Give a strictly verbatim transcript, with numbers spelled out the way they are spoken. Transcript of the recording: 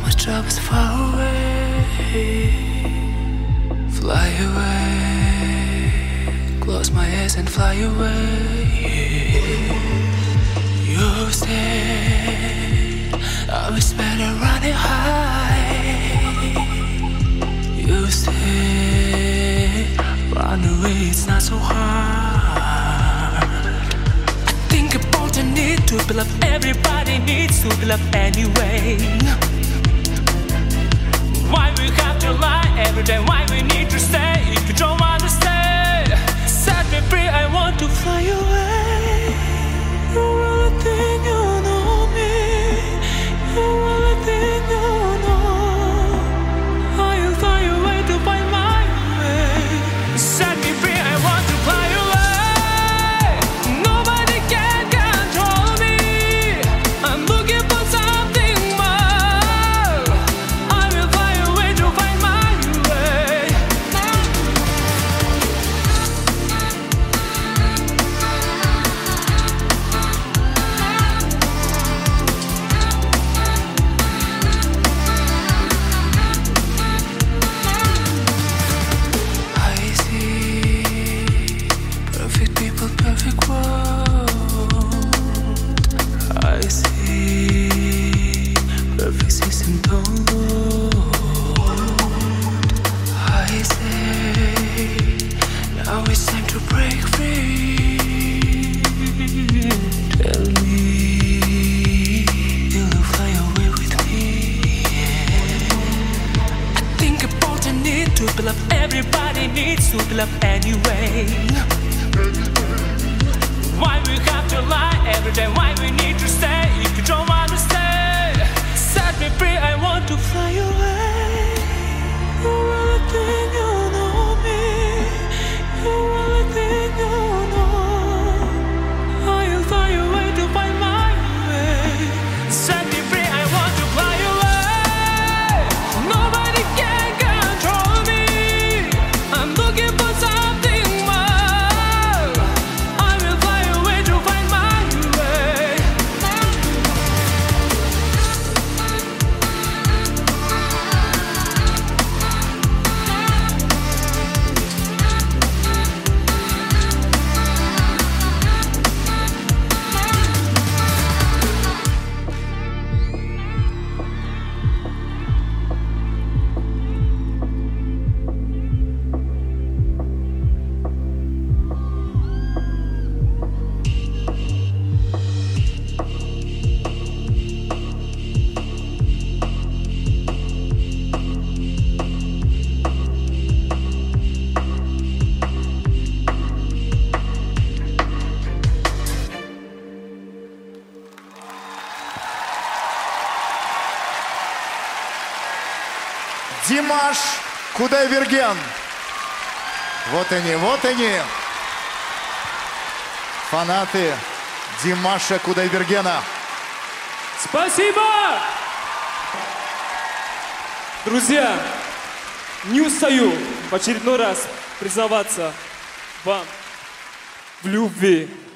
my troubles far away. Fly away, close my eyes and fly away. You stay, I was better running high. You stay, run away, it's not so hard. I think about the need to be loved, everybody needs to be loved anyway. Why we have to lie every day, why we need to stay if you don't want to stay. Set me free, I want to fly away. You're everything you know me. You're everything you know. I'll fly away to find my way. Set me free, I want to fly away. Nobody can control me. I'm looking for something more. I will fly away to find my way. I see perfect people, perfect world. I see perfect system, don't load. I say now it's time to break free. Tell me, will you fly away with me? I think about the need to be loved, everybody needs to be loved anyway. Why we have to lie every day, why we need to stay if you don't want to stay. Set me free, I want to fly away. You're everything you know me. You're everything you know. I'll fly away to find my way. Set me free, I want to fly away. Nobody can control me. I'm looking for something more. I will fly away to find my way. Димаш Кудайберген. Вот они, вот они. Фанаты Димаша Кудайбергена. Спасибо! Друзья, не устаю в очередной раз признаваться вам в любви.